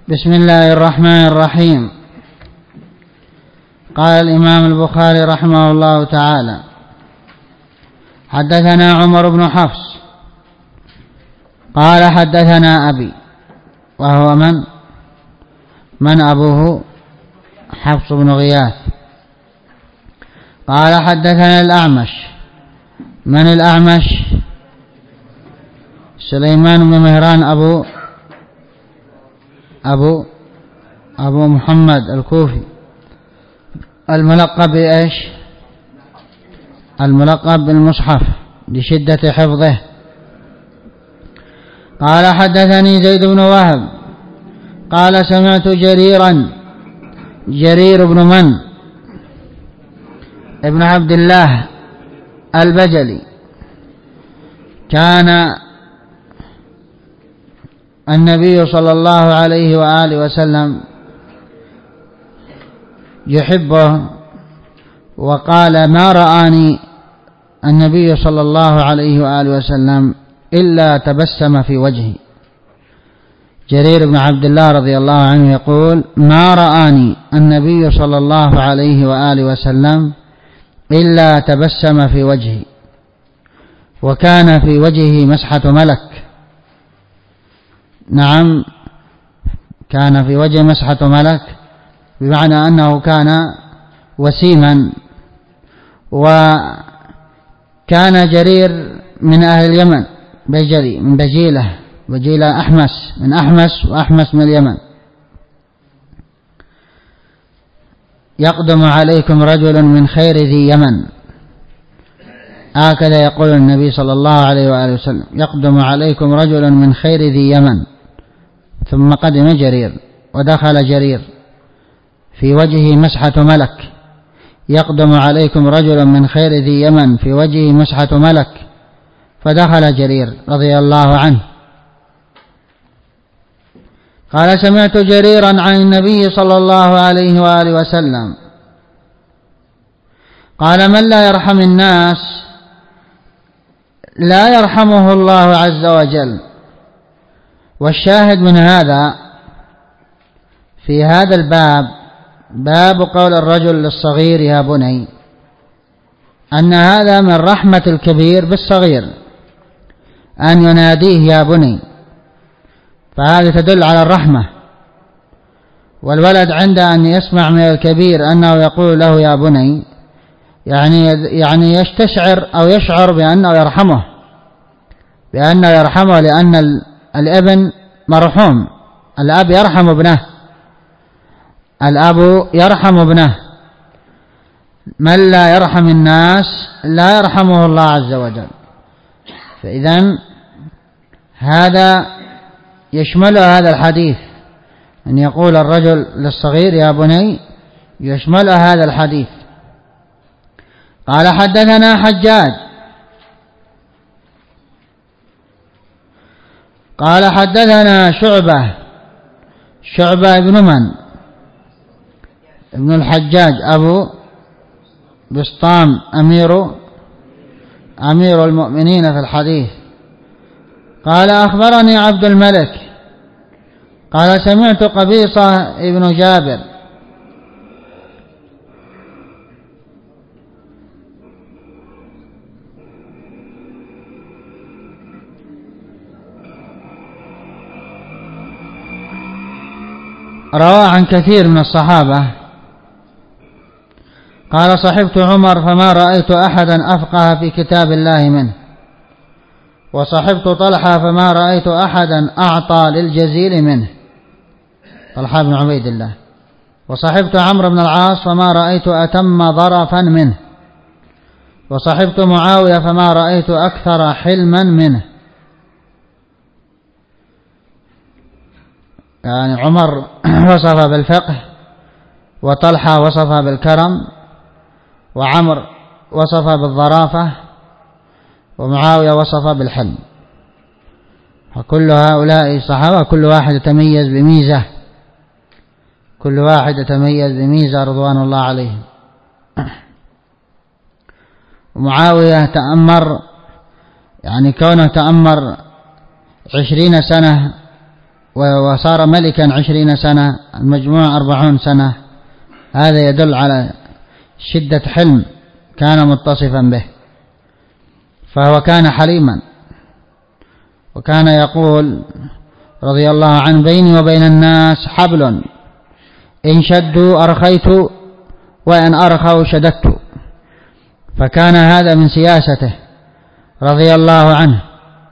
بسم الله الرحمن الرحيم. قال الإمام البخاري رحمه الله تعالى: حدثنا عمر بن حفص قال حدثنا أبي، وهو من أبوه؟ حفص بن غياث. قال حدثنا الأعمش. من الأعمش؟ سليمان بن مهران أبو محمد الكوفي، الملقب بإيش؟ الملقب بالمصحف لشدة حفظه. قال حدثني زيد بن وهب قال سمعت جرير بن من؟ ابن عبد الله البجلي. كان النبي صلى الله عليه وآله وسلم يحبه، وقال: ما رآني النبي صلى الله عليه وآله وسلم إلا تبسم في وجهي. جرير بن عبد الله رضي الله عنه يقول: ما رآني النبي صلى الله عليه وآله وسلم إلا تبسم في وجهي. وكان في وجهه مسحة ملك. نعم، كان في وجهه مسحة ملك، بمعنى أنه كان وسيما. وكان جرير من أهل اليمن، بجلي من بجيلة أحمس، من أحمس، وأحمس من اليمن. يقدم عليكم رجل من خير ذي يمن، هكذا يقول النبي صلى الله عليه وآله وسلم: يقدم عليكم رجل من خير ذي يمن. ثم قدم جرير، ودخل جرير في وجهه مسحة ملك. يقدم عليكم رجل من خير ذي يمن في وجهه مسحة ملك، فدخل جرير رضي الله عنه. قال: سمعت جريرا عن النبي صلى الله عليه وآله وسلم قال: من لا يرحم الناس لا يرحمه الله عز وجل. والشاهد من هذا في هذا الباب باب قول الرجل للصغير يا بني، أن هذا من رحمة الكبير بالصغير أن يناديه يا بني، فهذه تدل على الرحمة. والولد عند أن يسمع من الكبير أنه يقول له يا بني، يعني يستشعر أو يشعر بأنه يرحمه، لأن الابن مرحوم. الأب يرحم ابنه. من لا يرحم الناس لا يرحمه الله عز وجل. فإذن هذا يشمل هذا الحديث، أن يقول الرجل للصغير يا بني، يشمل هذا الحديث. قال حدثنا حجاج قال حدثنا شعبة ابن من؟ ابن الحجاج أبو بسطام، أمير المؤمنين في الحديث. قال أخبرني عبد الملك قال سمعت قبيصة ابن جابر روى عن كثير من الصحابة. قال صحبت عمر فما رأيت أحدا أفقه في كتاب الله منه، وصحبت طلحة فما رأيت أحدا أعطى للجزيل منه، طلحة بن عبيد الله. وصحبت عمرو بن العاص فما رأيت أتم ظرفا منه، وصحبت معاوية فما رأيت أكثر حلما منه. يعني عمر وصف بالفقه، وطلحة وصف بالكرم، وعمر وصف بالظرافة، ومعاوية وصف بالحلم. فكل هؤلاء صحابة، كل واحد يتميز بميزة رضوان الله عليهم. ومعاوية تأمر، يعني كونه تأمر 20 سنة وصار ملكا 20 سنة، المجموع 40 سنة. هذا يدل على شدة حلم كان متصفا به. فهو كان حليما، وكان يقول رضي الله عنه: بيني وبين الناس حبل، إن شدوا أرخيت وإن أرخوا شددت. فكان هذا من سياسته رضي الله عنه.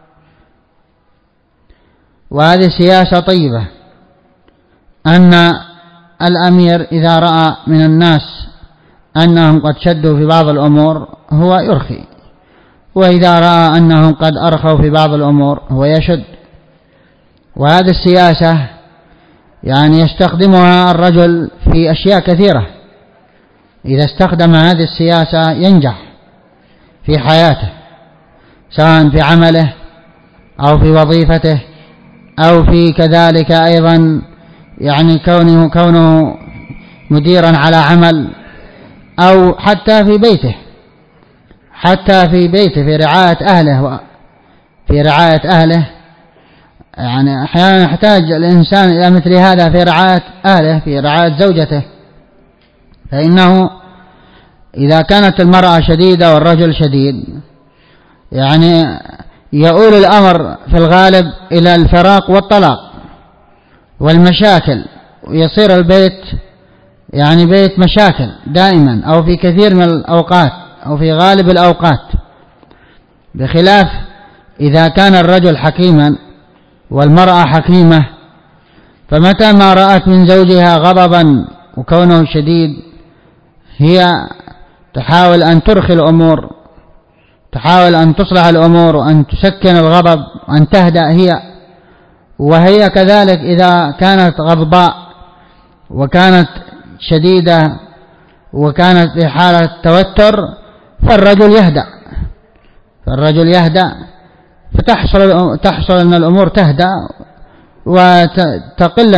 وهذه سياسة طيبة، أن الأمير إذا رأى من الناس أنهم قد شدوا في بعض الأمور هو يرخي، وإذا رأى أنهم قد أرخوا في بعض الأمور هو يشد. وهذه السياسة يعني يستخدمها الرجل في أشياء كثيرة. إذا استخدم هذه السياسة ينجح في حياته، سواء في عمله أو في وظيفته أو في كذلك أيضا يعني كونه مديرا على عمل، أو حتى في بيته، في رعاية أهله. يعني أحيانا يحتاج الإنسان إلى مثل هذا في رعاية أهله، في رعاية زوجته. فإنه إذا كانت المرأة شديدة والرجل شديد يعني يؤول الأمر في الغالب إلى الفراق والطلاق والمشاكل، ويصير البيت يعني بيت مشاكل دائما، أو في كثير من الأوقات أو في غالب الأوقات. بخلاف إذا كان الرجل حكيما والمرأة حكيمة، فمتى ما رأت من زوجها غضبا وكونه شديد هي تحاول أن ترخي الأمور، تحاول أن تصلح الأمور وأن تسكن الغضب وأن تهدأ هي. وهي كذلك إذا كانت غضباء وكانت شديدة وكانت في حالة توتر فالرجل يهدأ فتحصل أن الأمور تهدأ وتقل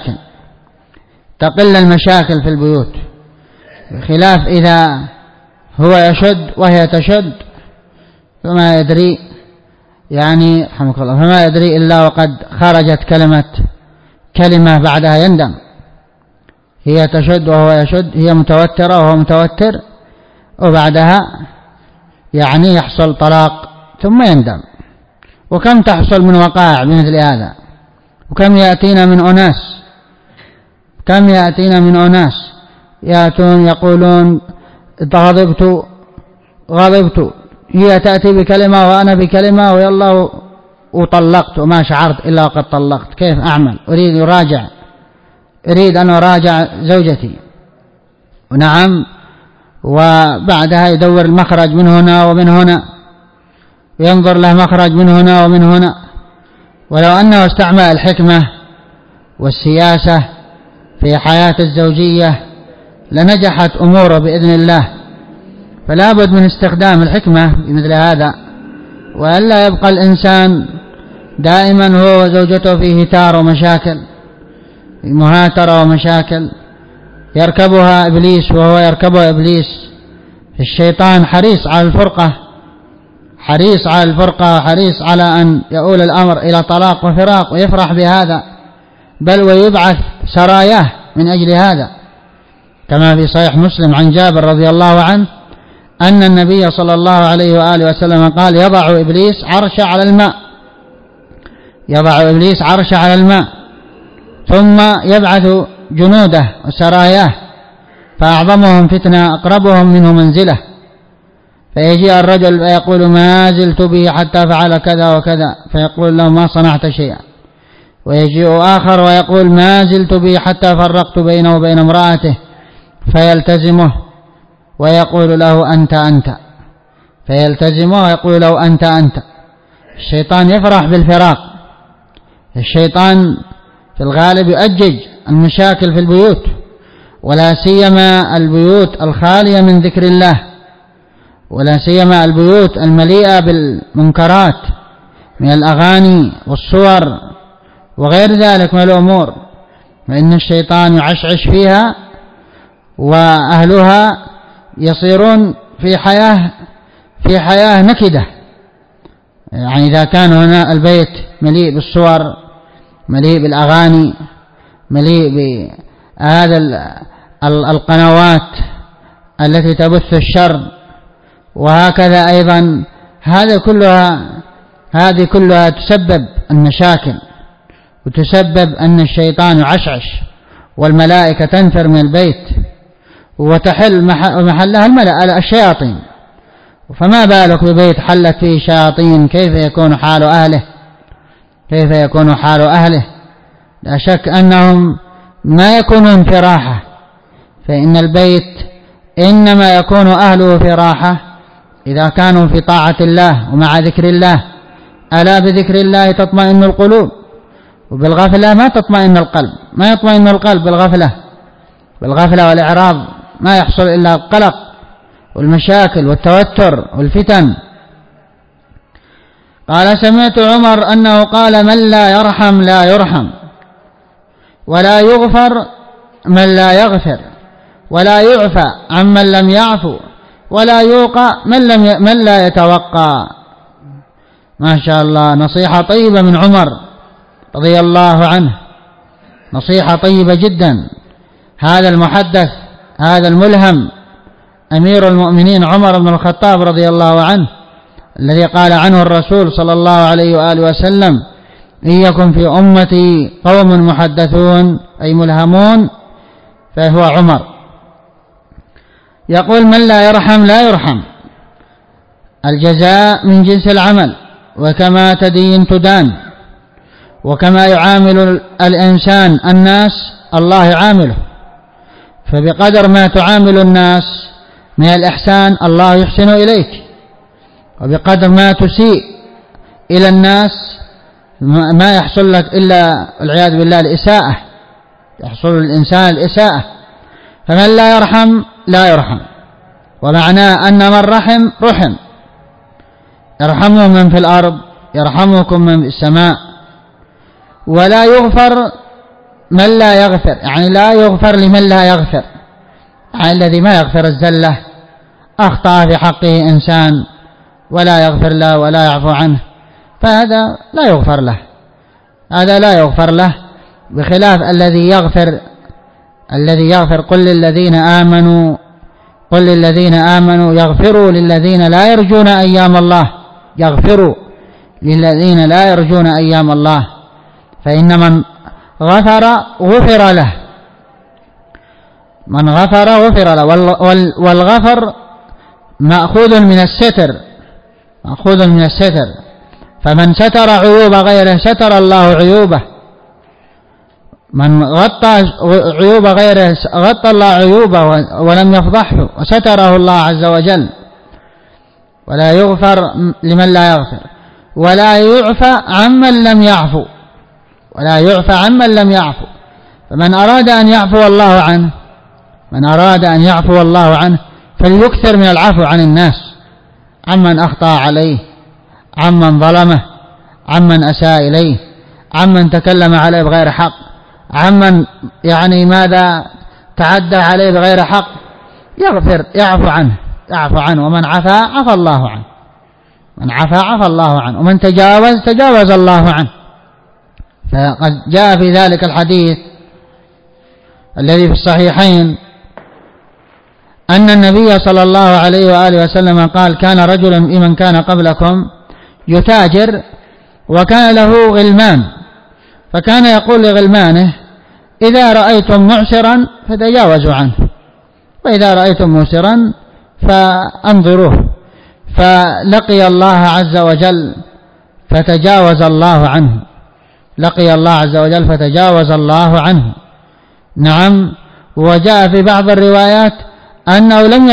المشاكل في البيوت. بخلاف إذا هو يشد وهي تشد فما يدري يعني رحمك الله، فما يدري إلا وقد خرجت كلمة بعدها يندم. هي تشد وهو يشد، هي متوترة وهو متوتر، وبعدها يعني يحصل طلاق ثم يندم. وكم تحصل من وقائع بمثل هذا، وكم يأتينا من أناس يأتون يقولون غضبت، هي تأتي بكلمة وأنا بكلمة ويلا وطلقت وما شعرت إلا وقد طلقت. كيف أعمل؟ أريد أن أراجع زوجتي. ونعم، وبعدها يدور المخرج من هنا ومن هنا، وينظر له مخرج من هنا ومن هنا. ولو أنه استعمل الحكمة والسياسة في حياة الزوجية لنجحت أموره بإذن الله. فلا بد من استخدام الحكمة بمثل هذا، وألا يبقى الإنسان دائما هو وزوجته في هتار ومشاكل، في مهاترة ومشاكل يركبها إبليس وهو يركبه إبليس. الشيطان حريص على الفرقة، حريص على أن يؤول الأمر إلى طلاق وفراق، ويفرح بهذا، بل ويبعث سراياه من أجل هذا، كما في صحيح مسلم عن جابر رضي الله عنه أن النبي صلى الله عليه وآله وسلم قال: يضع إبليس عرش على الماء ثم يبعث جنوده وسراياه، فأعظمهم فتنة أقربهم منه منزلة، فيجيء الرجل فيقول: ما زلت به حتى فعل كذا وكذا، فيقول له: ما صنعت شيئا. ويجيء آخر ويقول: ما زلت به حتى فرقت بينه وبين امرأته، فيلتزمه ويقول له: أنت، فيلتزمه ويقول له: أنت. الشيطان يفرح بالفراق. الشيطان في الغالب يؤجج المشاكل في البيوت، ولا سيما البيوت الخالية من ذكر الله، ولا سيما البيوت المليئة بالمنكرات من الأغاني والصور وغير ذلك من الأمور، فإن الشيطان يعشعش فيها، وأهلها يصيرون في حياة نكدة. يعني إذا كان هنا البيت مليء بالصور مليء بالأغاني، مليء بهذا القنوات التي تبث الشر، وهكذا أيضا هذه كلها تسبب المشاكل، وتسبب أن الشيطان يعشعش والملائكة تنفر من البيت وتحل محلها الشياطين. فما بالك ببيت حلت فيه شياطين، كيف يكون حال أهله؟ كيف يكون حال أهله؟ لا شك أنهم ما يكونون في راحة، فإن البيت إنما يكون أهله في راحة إذا كانوا في طاعة الله ومع ذكر الله. ألا بذكر الله تطمئن القلوب، وبالغفلة ما تطمئن القلب، ما يطمئن القلب بالغفلة والإعراض ما يحصل إلا القلق والمشاكل والتوتر والفتن. قال: سمعت عمر أنه قال: من لا يرحم لا يرحم، ولا يغفر من لا يغفر، ولا يعفى عمن لم يعفو، ولا يوقى من لا يتوقى. ما شاء الله، نصيحة طيبة من عمر رضي الله عنه، نصيحة طيبة جدا. هذا المحدث، هذا الملهم، أمير المؤمنين عمر بن الخطاب رضي الله عنه، الذي قال عنه الرسول صلى الله عليه وآله وسلم: إن يكن في أمتي قوم محدثون أي ملهمون فهو عمر. يقول: من لا يرحم لا يرحم، الجزاء من جنس العمل، وكما تدين تدان، وكما يعامل الإنسان الناس الله يعامله، فبقدر ما تعامل الناس من الإحسان الله يحسن إليك، وبقدر ما تسيء إلى الناس ما يحصل لك إلا والعياذ بالله الإساءة، يحصل للإنسان الإساءة. فمن لا يرحم لا يرحم، ومعناه أن من رحم، يرحمه من في الأرض يرحمكم من في السماء. ولا يغفر من لا يغفر، يعني لا يغفر لمن لا يغفر، يعني الذي ما يغفر الزلة، أخطأ في حقه إنسان ولا يغفر له ولا يعفو عنه، فهذا لا يغفر له، هذا لا يغفر له. بخلاف الذي يغفر قل للذين آمنوا يغفروا للذين لا يرجون أيام الله، يغفروا للذين لا يرجون أيام الله، فإن من غفر غفر له، من غفر غفر له. والغفر مأخوذ من الستر، مأخوذ من الستر، فمن ستر عيوب غيره ستر الله عيوبه، من غطى عيوب غيره غطى الله عيوبه ولم يفضحه وستره الله عز وجل. ولا يغفر لمن لا يغفر، ولا يعفى عمن لم يعفو، ولا يعفى عمن لم يعفو. فمن أراد أن يعفو الله عنه، من أراد أن يعفو الله عنه فليكثر من العفو عن الناس، عمن أخطأ عليه، عمن ظلمه، عمن أساء إليه، عمن تكلم عليه بغير حق، عمن ماذا تعدى عليه بغير حق، يعفو عنه. ومن عفا عفى الله عنه، من عفا عفى الله عنه، ومن تجاوز الله عنه. فقد جاء في ذلك الحديث الذي في الصحيحين أن النبي صلى الله عليه وآله وسلم قال: كان رجل ممن كان قبلكم يتاجر، وكان له غلمان، فكان يقول لغلمانه: إذا رأيتم معسرا فتجاوزوا عنه، وإذا رأيتم موسرا فأنظروه. فلقي الله عز وجل فتجاوز الله عنه، لقي الله عز وجل فتجاوز الله عنه. نعم. وجاء في بعض الروايات أنه لم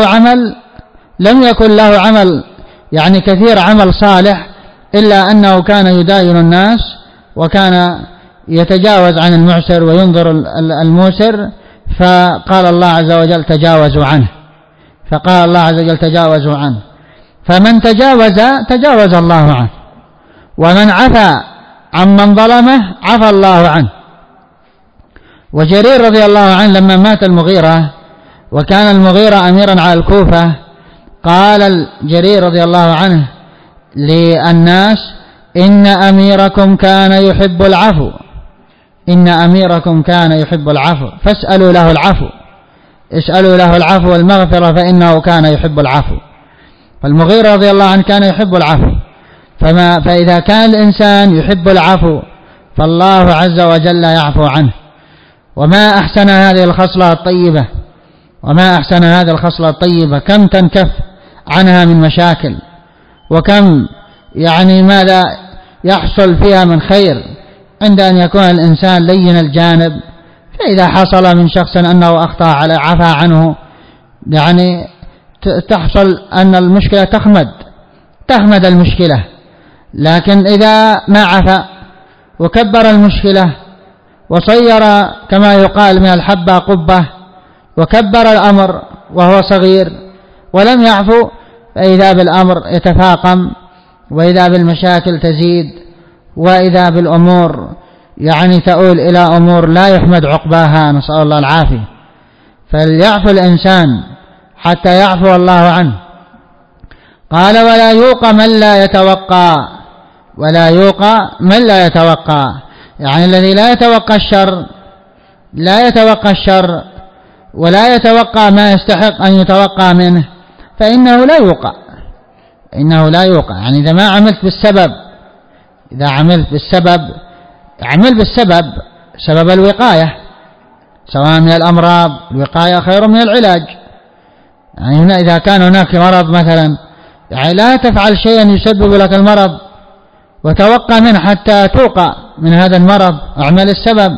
يكن له عمل كثير عمل صالح، إلا أنه كان يداين الناس، وكان يتجاوز عن المعسر وينظر الموسر، فقال الله عز وجل: تجاوزوا عنه. فقال الله عز وجل: تجاوزوا عنه. فمن تجاوز الله عنه، ومن عفى عمن ظلمه عفى الله عنه. وجرير رضي الله عنه لما مات المغيرة، وكان المغيرة أميرا على الكوفة، قال جرير رضي الله عنه للناس: إن أميركم كان يحب العفو، إن أميركم كان يحب العفو فاسألوا له العفو، اسألوا له العفو والمغفرة فإنه كان يحب العفو. فالمغيرة رضي الله عنه كان يحب العفو، فإذا كان الإنسان يحب العفو فالله عز وجل يعفو عنه. وما أحسن هذه الخصلة الطيبة، وما أحسن هذه الخصلة الطيبة، كم تنكف عنها من مشاكل، وكم يعني ماذا يحصل فيها من خير عند أن يكون الإنسان لين الجانب. فإذا حصل من شخص أنه أخطأ على عفا عنه، يعني تحصل أن المشكلة تخمد المشكلة. لكن إذا ما عفا وكبر المشكلة وصير كما يقال من الحبة قبة وكبر الأمر وهو صغير ولم يعفو، فإذا بالأمر يتفاقم، وإذا بالمشاكل تزيد، وإذا بالأمور يعني تؤول إلى أمور لا يحمد عقباها، نسأل الله العافية. فليعفو الإنسان حتى يعفو الله عنه. قال ولا يوقى من لا يتوقى، ولا يوقى من لا يتوقى، يعني الذي لا يتوقى الشر، لا يتوقى الشر ولا يتوقى ما يستحق أن يتوقى منه، فإنه لا يوقى، إنه لا يوقى. يعني إذا ما عملت بالسبب، إذا عملت بالسبب، عمل بالسبب، سبب الوقاية، سواء من الأمراض، الوقاية خير من العلاج. يعني هنا إذا كان هناك مرض مثلا، يعني لا تفعل شيئا يسبب لك المرض وتوقع منه حتى توقع من هذا المرض، اعمل السبب.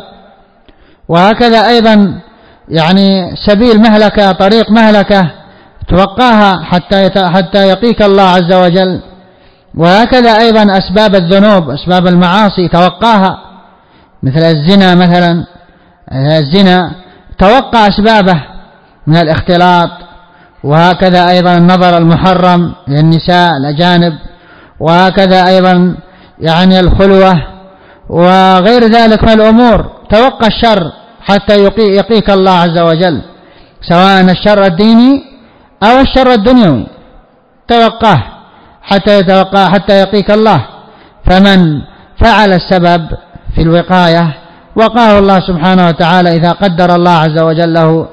وهكذا أيضا يعني سبيل مهلكة، طريق مهلكة توقعها حتى يقيك الله عز وجل. وهكذا أيضا أسباب الذنوب، أسباب المعاصي توقعها، مثل الزنا مثلا، الزنا توقع أسبابه من الاختلاط. وهكذا أيضا النظر المحرم للنساء الأجانب، وهكذا أيضا يعني الخلوة وغير ذلك من الأمور. توقع الشر حتى يقيك الله عز وجل، سواء الشر الديني أو الشر الدنيوي، توقعه حتى يقيك الله. فمن فعل السبب في الوقاية وقاه الله سبحانه وتعالى إذا قدر الله عز وجل له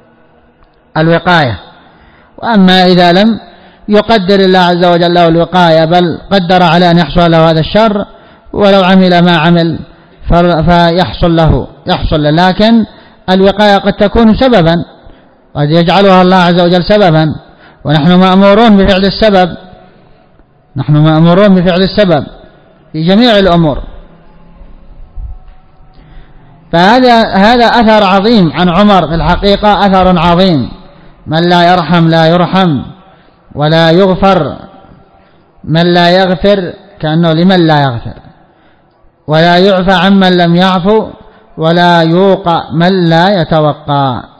الوقاية. وأما إذا لم يقدر الله عز وجل له الوقاية، بل قدر على أن يحصل له هذا الشر، ولو عمل ما عمل فيحصل له، لكن الوقاية قد تكون سببا، قد يجعلها الله عز وجل سببا، ونحن مأمورون بفعل السبب، نحن مأمورون بفعل السبب في جميع الأمور. فهذا أثر عظيم عن عمر، في الحقيقة أثر عظيم. من لا يرحم لا يرحم، ولا يغفر من لا يغفر كأنه لمن لا يغفر، ولا يعفى عمن لم يعفو، ولا يوقى من لا يتوقى.